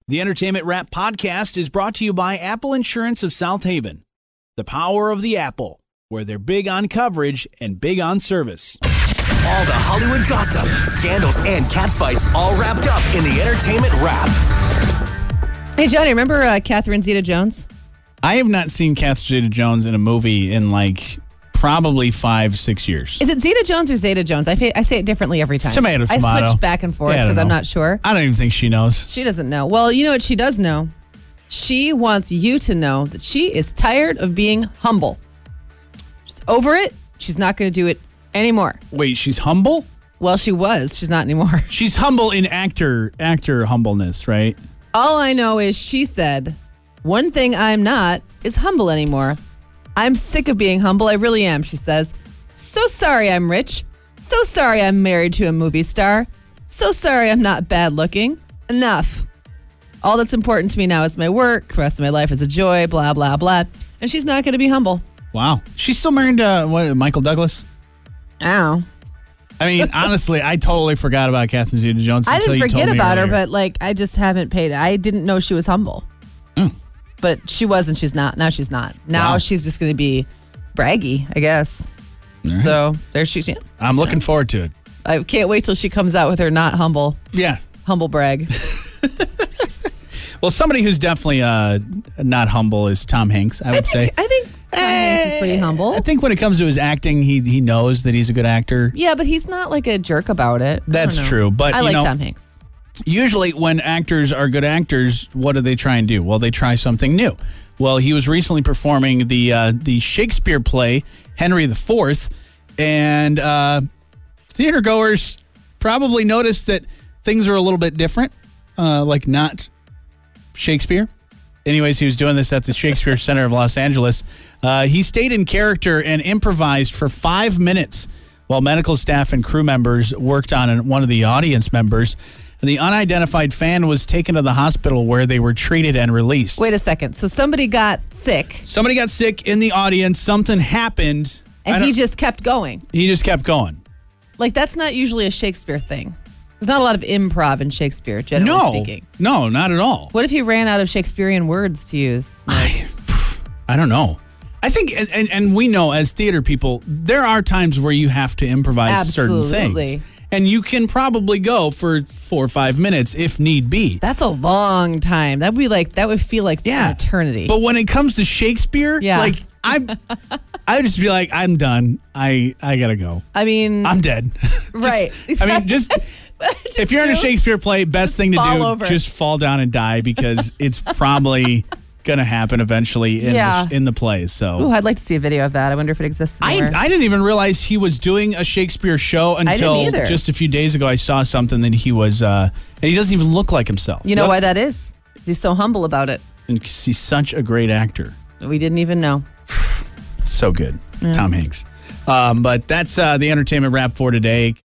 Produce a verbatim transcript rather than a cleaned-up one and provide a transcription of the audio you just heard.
The Entertainment Wrap podcast is brought to you by Apple Insurance of South Haven. The power of the Apple, where they're big on coverage and big on service. All the Hollywood gossip, scandals, and catfights all wrapped up in the Entertainment Wrap. Hey, Johnny, remember uh, Catherine Zeta-Jones? I have not seen Catherine Zeta-Jones in a movie in like probably five, six years. Is it Zeta-Jones or Zeta-Jones? I, fa- I say it differently every time. Tomato, I tomato. switch back and forth Yeah, I because don't I'm know. not sure. I don't even think she knows. She doesn't know. Well, you know what she does know? She wants you to know that she is tired of being humble. She's over it. She's not going to do it anymore. Wait, she's humble? Well, she was. She's not anymore. She's humble in actor actor humbleness, right? All I know is she said, one thing I'm not is humble anymore. I'm sick of being humble. I really am, she says. So sorry I'm rich. So sorry I'm married to a movie star. So sorry I'm not bad looking. Enough. All that's important to me now is my work. The rest of my life is a joy, blah, blah, blah. And she's not going to be humble. Wow. She's still married to what, Michael Douglas? Ow. I mean, honestly, I totally forgot about Catherine Zeta-Jones I until didn't you told forget me about her, earlier. but like I just haven't paid. I didn't know she was humble. Mm. But she was and she's not. Now she's not. Now Wow. she's just going to be braggy, I guess. right. So there she's. Yeah. I'm looking forward to it. I can't wait till she comes out with her not humble, Yeah. humble brag. Well, somebody who's definitely uh, not humble is Tom Hanks, I would I think, say. I think Tom Hanks is pretty humble. I think when it comes to his acting, he he knows that he's a good actor. Yeah, but he's not like a jerk about it. I That's don't know. true, but, I you like know- Tom Hanks. Usually when actors are good actors, what do they try and do? Well, they try something new. Well, he was recently performing the uh, the Shakespeare play, Henry the Fourth, and uh, theater goers probably noticed that things are a little bit different, uh, like not Shakespeare. Anyways, he was doing this at the Shakespeare Center of Los Angeles. Uh, he stayed in character and improvised for five minutes while medical staff and crew members worked on one of the audience members. The unidentified fan was taken to the hospital where they were treated and released. Wait a second. So somebody got sick Somebody got sick in the audience. Something happened. I and he don't- just kept going. he just kept going. Like that's not usually a Shakespeare thing. There's not a lot of improv in Shakespeare, generally No, speaking. no, not at all. What if he ran out of Shakespearean words to use? I, I don't know. I think, and, and, and we know as theater people, there are times where you have to improvise certain Absolutely. things. And you can probably go for four or five minutes if need be. That's a long time. That would be like that would feel like Yeah. an eternity. But when it comes to Shakespeare, Yeah. like I'm, I would just be like, I'm done. I, I gotta go. I mean, I'm dead. Just- right. I mean, just, Just if you're in a do- Shakespeare play, best thing to fall do, over. just fall down and die because it's probably gonna happen eventually in Yeah. the, in the plays. So. Ooh, I'd like to see a video of that. I wonder if it exists I, anywhere. I didn't even realize he was doing a Shakespeare show didn't until either. just a few days ago. I saw something that he was, uh, and he doesn't even look like himself. you know You'll why have to- that is? He's so humble about it. And he's such a great actor. We didn't even know. So good. Tom Hanks. Um, but that's uh, the Entertainment Wrap for today.